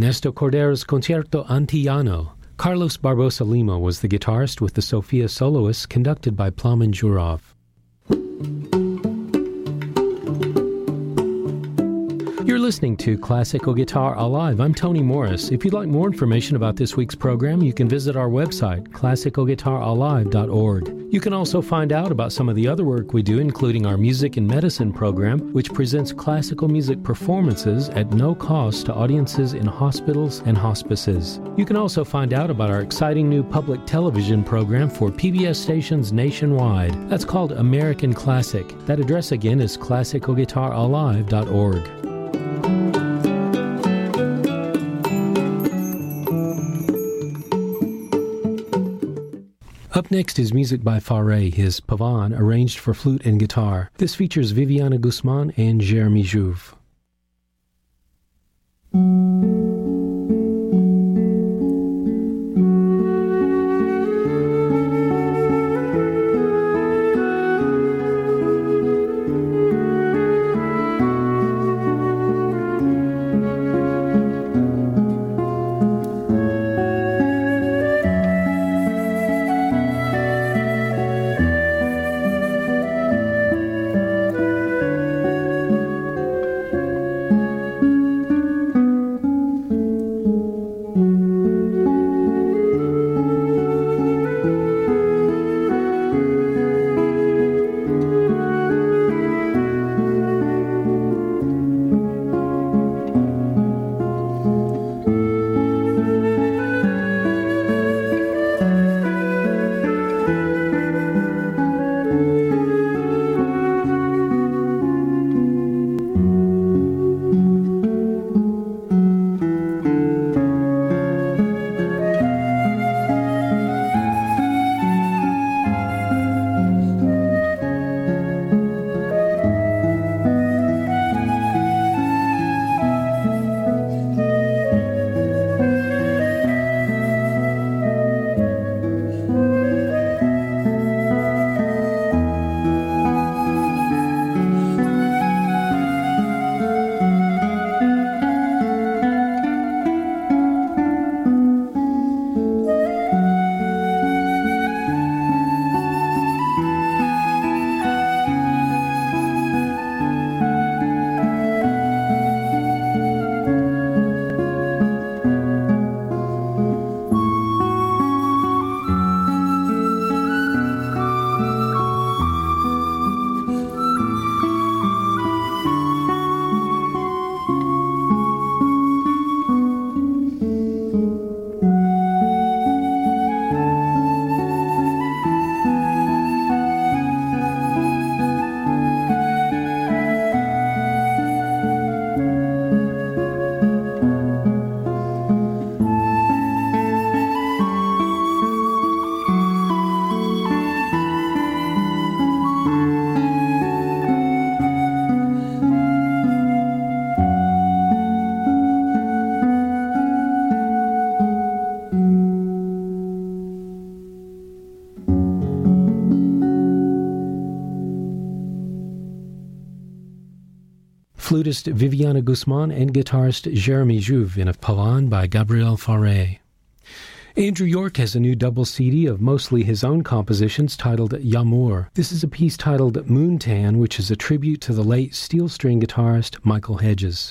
Ernesto Cordero's Concierto Antillano. Carlos Barbosa Lima was the guitarist with the Sofia Soloists conducted by Plamen Jurov. You're listening to Classical Guitar Alive. I'm Tony Morris. If you'd like more information about this week's program, you can visit our website, classicalguitaralive.org. You can also find out about some of the other work we do, including our Music and Medicine program, which presents classical music performances at no cost to audiences in hospitals and hospices. You can also find out about our exciting new public television program for PBS stations nationwide. That's called American Classic. That address again is classicalguitaralive.org. Up next is music by Fauré, his Pavane, arranged for flute and guitar. This features Viviana Guzman and Jeremy Jouve. Flutist Viviana Guzman and guitarist Jeremy Jouve in a Pavane by Gabriel Fauré. Andrew York has a new double CD of mostly his own compositions titled Yamour. This is a piece titled Moontan, which is a tribute to the late steel string guitarist Michael Hedges.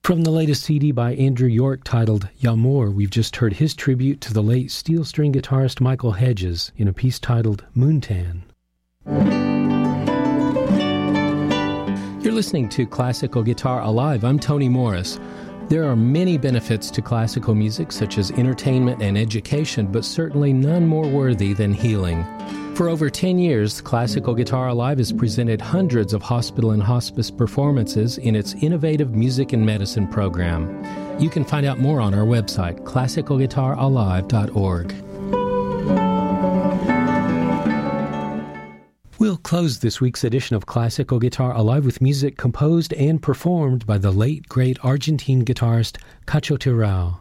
From the latest CD by Andrew York titled Yamor, we've just heard his tribute to the late steel string guitarist Michael Hedges in a piece titled Moontan. You're listening to Classical Guitar Alive. I'm Tony Morris. There are many benefits to classical music, such as entertainment and education, but certainly none more worthy than healing. For over 10 years, Classical Guitar Alive has presented hundreds of hospital and hospice performances in its innovative music and medicine program. You can find out more on our website, classicalguitaralive.org. We'll close this week's edition of Classical Guitar Alive with music composed and performed by the late, great Argentine guitarist Cacho Tirao.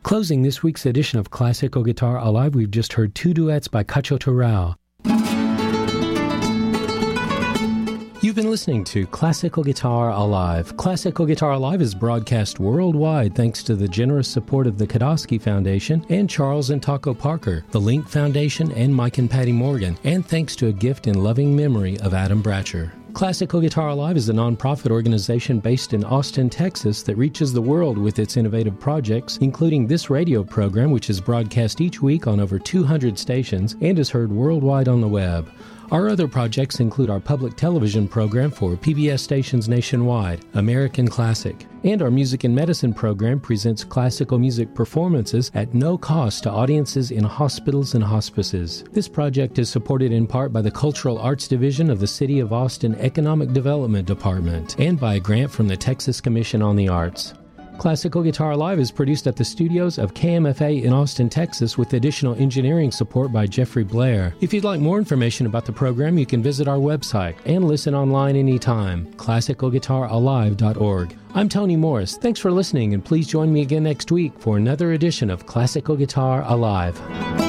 Closing this week's edition of Classical Guitar Alive, we've just heard two duets by Cacho Turao. You've been listening to Classical Guitar Alive. Classical Guitar Alive is broadcast worldwide thanks to the generous support of the Kodosky Foundation and Charles and Taco Parker, the Link Foundation, and Mike and Patty Morgan, and thanks to a gift in loving memory of Adam Bratcher. Classical Guitar Alive is a nonprofit organization based in Austin, Texas that reaches the world with its innovative projects, including this radio program, which is broadcast each week on over 200 stations and is heard worldwide on the web. Our other projects include our public television program for PBS stations nationwide, American Classic, and our Music and Medicine program presents classical music performances at no cost to audiences in hospitals and hospices. This project is supported in part by the Cultural Arts Division of the City of Austin Economic Development Department and by a grant from the Texas Commission on the Arts. Classical Guitar Live is produced at the studios of KMFA in Austin, Texas, with additional engineering support by Jeffrey Blair. If you'd like more information about the program, you can visit our website and listen online anytime, classicalguitaralive.org. I'm Tony Morris. Thanks for listening, and please join me again next week for another edition of Classical Guitar Alive.